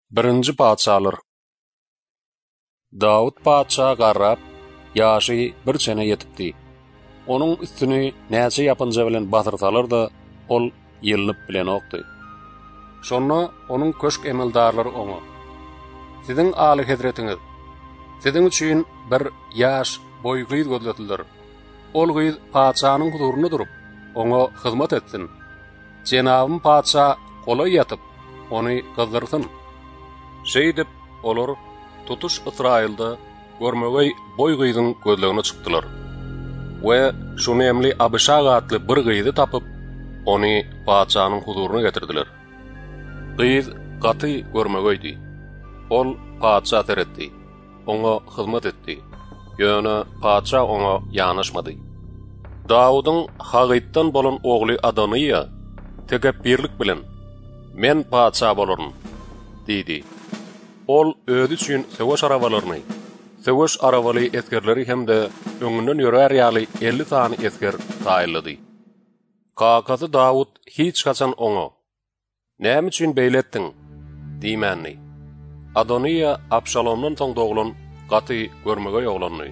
Birinci paçalar. Dawud paça garrap, ýaşy bir sene ýetipdi. Onuň üstüni näçe ýapynja bilen batyrsalar da, ol ýylynyp bilen okdy. Şonda onuň köşk emeldarlary oňa: "Siziň aly hezretiňiz, siziň üçin bir ýaş boýgyz gözletildir. Ol gyz paçanyň huzuruna durup, oňa hyzmat etsin. Jenabym paça golay ýatyp, ony gyzdyrsyn." Şeýdip olar tutuş Israilda görmegey boýgyzyň gözlegine çykdylar. We şonu emli Abişag atly bir gyzy tapyp, ony paçanyň huzuruna getirdiler. Gyz gaty görmegeydi. Ol paça teretdi. Oňa hyzmat etdi. Ýöne paça oňa ýanaşmady. Dawudyň Hagytdan bolan ogly Adoniýa tegebbirlik bilen "Men paça bolaryn" diýdi. Ol özi üçin söwüş arabalaryny, söwüş arabaly eskerleri hemde öňünden ýörer ýaly 50 tany esker taýlady. Kakasy Dawud hiç kaçan oňa: "Näme üçin beýle etdiň?" diýmänni. Adoniýa Abşalomdan soň doglan gaty görmegey oglany.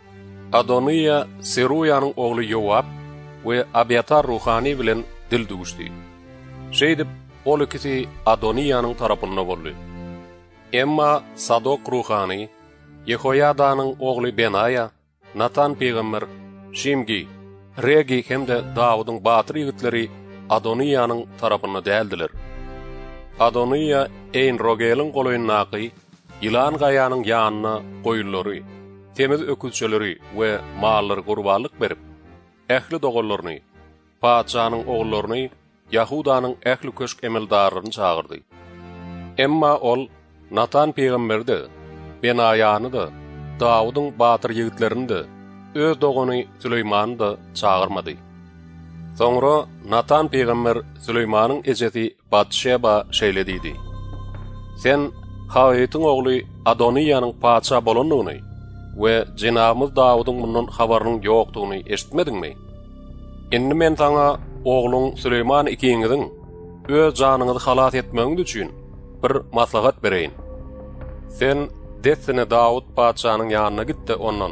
Adoniýa Seruýanyň ogly Yowab we Abiatar ruhani bilen dil duguşdy. Şeýdip ol ikisi Adoniýanyň tarapyna boldy. Emma Sadok ruhani, Yehoyadanyň ogly Benaya, Natan peýgamber, Şimgi, Regi hemde Dawudyň batyr ýigitleri Adoniýanyň tarapyna däldiler. Adoniýa Ein Rogelyň golaýyndaky ýylan gaýanyň ýanyna goýullary, temiz öküzçeleri we mallary gurbanlyk berip, ähli dogallaryny, paçanyň oğullaryny, Yahudanyň ähli köşk emeldarlaryny çagyrdy. Emma ol Natan peýgamberde, Benayany da, Dawudyň batyr ýigitlerini de, öz dogany Süleýmany da çagyrmady. Soňra Natan peýgamber Süleýmanyň ejesi Batşeba şeýlediydi: "Sen Hagytyň ogly Adoniýanyň paça bolandygyny we Jenabymyz Dawudyň mundan habarynyň ýokdugyny eşitmediňmi? Indi men taňa ogluň Süleýman ikiňiziň öz janyňyzy halat etmegiň üçin bir maslahat bereýin. Sen dessine Dawud paçanyň ýanyna gitdi ondan: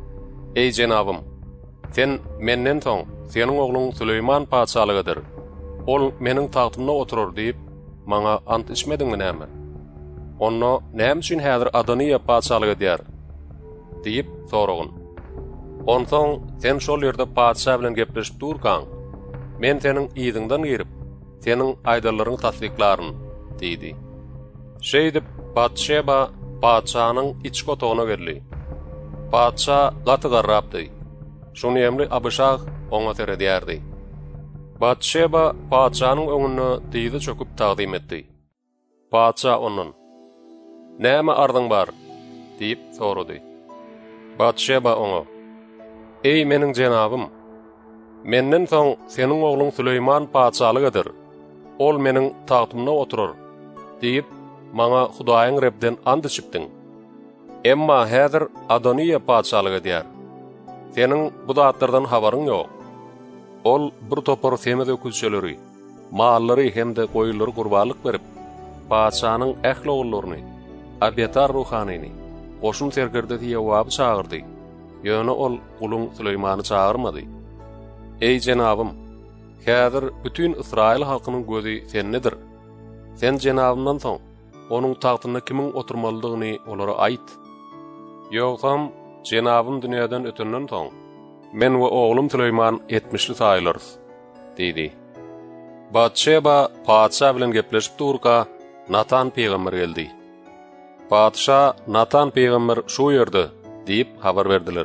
Ey Jenabym, sen menden soň seniň ogluň Süleýman paçalygydyr. Ol meniň tagtymda oturar diýip maňa ant içmediňmi näme? Onda näme üçin häzir Adoniýa paçalygy diýär?" diýip soragyn. Onsoň sen şol ýerde paça bilen gepleşip durkaň, men seniň ýyzyňdan girip, seniň aýdallaryň tasdiklaryn diýdi. Şeýdip Batşeba paçanyň iç kotoguna geldi. Paça gaty garrapdy. Şonu emli Abişag oňa teredýärdi. Batşeba paçanyň öňüne diýdi çöküp tagdym etdi. Paça onuň: "Näme ardyň bar?" diýip sorady. Batşeba oňa: "Ey meniň jenabym, menden soň seniň ogluň Süleýman paçalygydyr. Ol meniň tagtymda oturar" diýip maňa Hudaýyň Rebden and içipdiň. Emma häzir Adoniýa paçalygy diýär. Seniň bu zatlardan habaryň ýok. Ol bir topar temiz öküzçeleri, mallary hemde goýullary gurbanlyk berip, paçanyň ähli oğullaryny, Abiatar ruhanyny, goşun sergerdeki Yowaby çagyrdy. Ýöne ol gulun Süleýmany çagyrmady. Ey jenabym, häzir bütün Israil halkynyň gözi sennedir. Sen jenabymdan soň onuň tagtyna kimiň oturmalydygyny olara aýt. Ýogsam jenabym dünýäden ötenden soň men we oglum Süleýman 70'li saýlarys" diýdi. Batşeba paça bilen gepleşip durka Natan peýgamber geldi. "Padşa Natan peýgamber şu ýerde" diýip habar berdiler.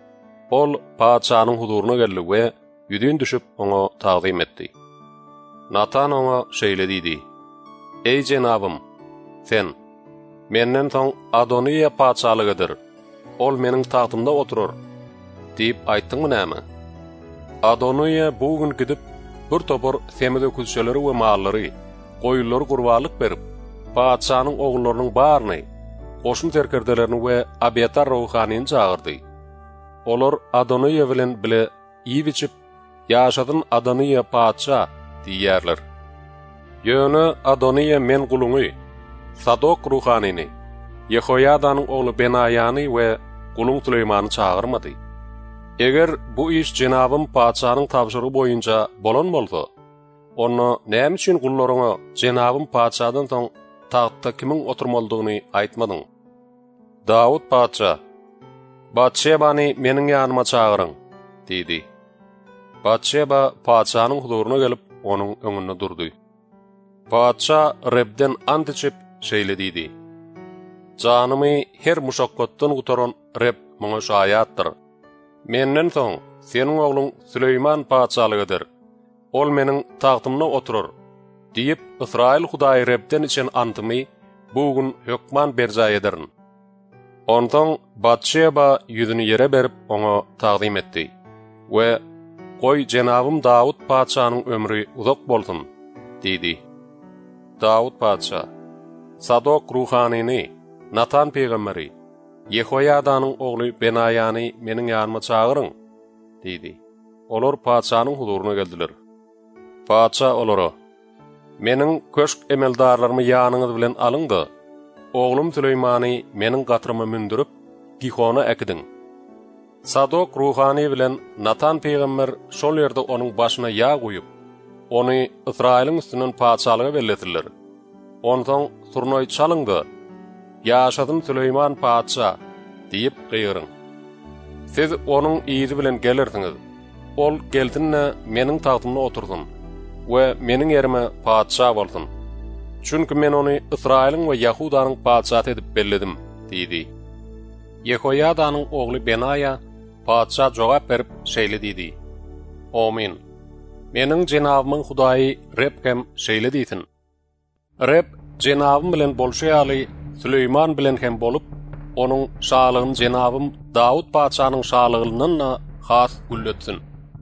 Ol paçanyň huzuruna geldi we ýüdün düşüp oňa tagdym etdi. Natan oňa şeýlediydi: "Ey jenabym, sen menden soň Adoniýa paçalygydyr. Ol meniň tagtymda oturar" diýip aýtdyňmy näme? Adoniýa bu gün gidip bir topar temiz öküzçeleri we mallary, goýullary gurbanlyk berip, paçanyň oğullarynyň baryny, goşun serkerdelerini we Abiatar ruhanyny çagyrdy. Olar Adoniýa bilen bile iýip içip, ýaşadyn Adoniýa paça diýýärler. Ýöne Adoniýa men guluňy, Sadok ruhanini, Yehoyadanyň ogly Benayany we gulun Süleymany çağırmady. Eger bu iş Jenabym paçanyň tapşyrygy boýunça bolan bolsa, onu näme üçin gullaryňa Jenabym paçadan soň tahtda kimiň oturmalydygyny aýtmadyň? Dawud paça, Batşebany meniň ýanyma çağırın, dedi. Batşeba paçanyň huduryna gelip onuň öňünde durdy. Paça Rebden ant içip şeýle dedi. Janymy her muşakkatdan gutaran Reb muňa şaýatdyr. Menden soň seniň ogluň Süleyman paçalygydyr. Ol meniň tahtymda oturur, diýip Israil Hudaý Rebden için antymy bugün hökman berjay ederin. Ondan Batşeba ýüzüni ýere berip oňa taqdim etdi we "Goý Jenabym Dawud paçanyň ömrü uzak bolsun" dedi. Dawud paça, Sadok ruhanini, Natan peýgamberi, Yehoyadanyň ogly Benayany meniň ýanyma çağırın, dedi. Olar paçanyň huduryna geldiler. Paça olara, "Meniň köşk emeldarlarymy ýanyňyz bilen alyňda, oglum Süleymany meniň gatryma mündürip, Gihona ekdiň." Sadok ruhani bilen Natan peýgamber şol ýerde onuň başyna ýa goýup, ony Israiliň üstünden paçalyga belletirler. Ondan surnoy çalyňdy. "Ýaşadym Süleyman paça" diýip gıýryň. Siz onuň ýyzy bilen gelirsiňiz. Ol geldinne meniň tahtymda oturdun we meniň ýerime paça boldun. Çünki men ony Israiliň we Ýahudanyň paçaty edip belledim, dedi. Yehoyadanyň ogly Benaya paça jogap berip şeýle dedi. "Amin. Meniň Jenabymyň Hudaýy Reb hem şeýle diýsin. Reb Jenabym bilen bolşaýaly Süleyman bilen hem bolup, onuň şalygyny Jenabym Dawud paçanyň şalygyndan has gulletsin."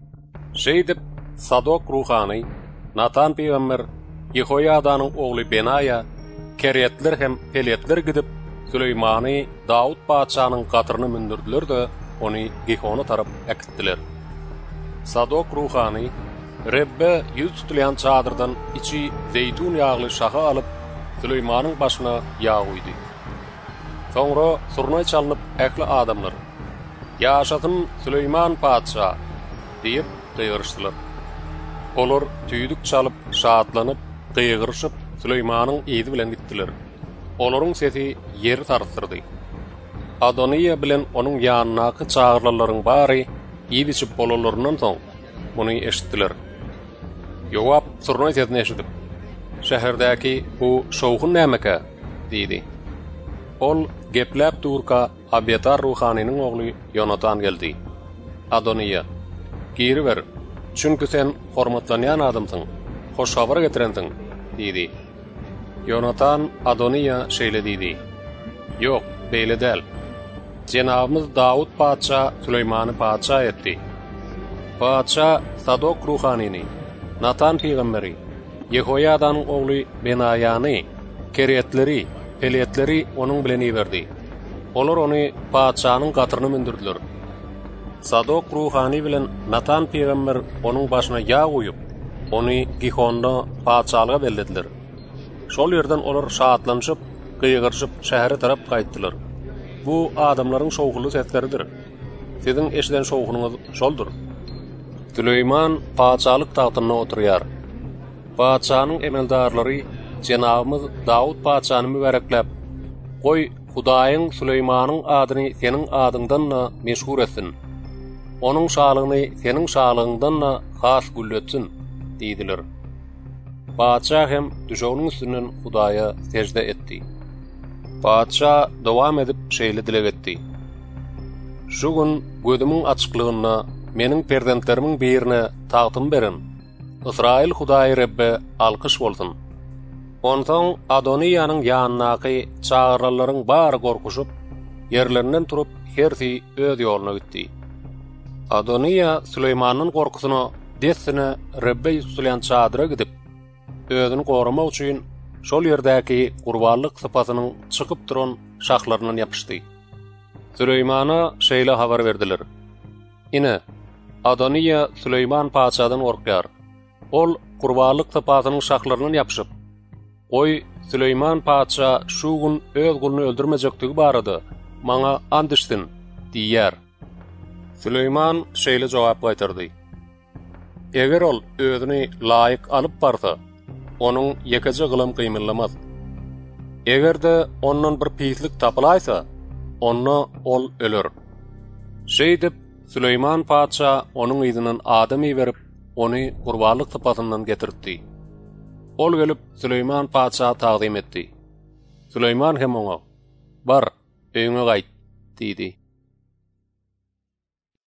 Şeý dip Sadok ruhany, Natan peýgamber, Yehoyadanyň ogly Benaya, Keretler hem Peletler gidip Süleymany Dawud paçanyň gatryny mündürdiler de ony Gihona tarap ekitdiler. Sadok ruhany Rebbe ýüz tutulýan çadyrdan içi zeytun ýagly şaha alyp Süleymanyň başyna ýa goýdy. Soňra surnoy çalynyp ähli adamlar "Ýaşadym Süleyman paça" diýip gıýyrşdylar. Olar tüýdük çalyp şatlanyp, gıýgyryşyp Süleymanyň ýyzy bilen gitdiler. Olaryň sesi ýeri tartyrdy. Adoniya bilen onuň ýanynaky çağırlaryň bary ýybyçip bolalaryndan soň muny eşitdiler. Ýowap surnoy sesini eşitip, "Şäherdäki bu şowhun nämeke?" dedi. Ol gepläp durka Abiatar ruhanynyň ogly Yonatan geldi. Adoniya, "Giri ber, çünki sen hormatlanýan adamsyň, hoş habar getirensiň" dedi. Yonatan Adoniya şeýle dedi. "Ýok, beýle däl. Jenabymyz Dawud paça Süleymany paça etdi." Paça Sadok ruhanyny, Natan peýgamberi, Yehoyadanyň ogly Benayany, Keretleri, Peletleri onuň bilen ýerdi. Olar ony paçanyň gatryny mündürdiler. Sadok ruhani bilen Natan peýgamber onuň başyna ýa goýup, ony Gihonda paçalyga bellediler. Şol ýerden olar şatlanyşyp, gıýgyryşyp şähere tarap gaýtdylar. Bu adamlaryň şowguly sesleridir. Siziň eşiden şowgunyňyz şoldur. Süleyman paçalyk tahtynda oturýar. Paçanyň emeldarlary Jenabymyz Dawud paçany mübarekläp, "Goý Hudaýyň Süleymanyň adyny seniň adyňdan meşhur etsin. Onuň şalygyny seniň şalygyňdan has gulletsin" diýdiler. Paça hem düşognyň üstünden Hudaýa secde etdi. Paça dowam edip şeýle dilek etdi. "Şu gün gözümiň açyklygyna meniň perzentlerimin birine taqtym berin. Israil Hudaýy Rebbe alkyş bolsun." Ondan Adoniýanyň ýanynaky çağırlaryň bary gorkuşyp, ýerlerinden turup hersi öz ýoluna gitdi. Adoniýa Süleymanyň gorkusyna desine Rebbe ýetýän çadyra gidip, özüni goramak üçin şol ýerdäki gurbanlyk sypatynyň çykyp duran şahlaryndan ýapyşdy. Süleymana şeýle habar berdiler. "Ine, Adoniýa Süleyman paçadan gorkýar. Ol gurbanlyk sypatynyň şahlaryndan ýapyşyp, 'Goý Süleyman paça şu gün öz gulunu öldürmejekdigi barada maňa and içdin diýär. Süleyman şeýle jogap gaýtardy. Eger ol özüni laýyk alyp barsa, onuň ýekeje gylym gymyllamaz. Egerde ondan bir pislik tapylaýsa, onna ol öler. Şeýdip Süleyman paça onuň ýzynyň adamy berip, ony gurbanlyk tapasyndan getirdi. Ol gelip Süleyman paça taqdim etdi. Süleyman hem oňa "Bar, öňe gaýt" diýdi.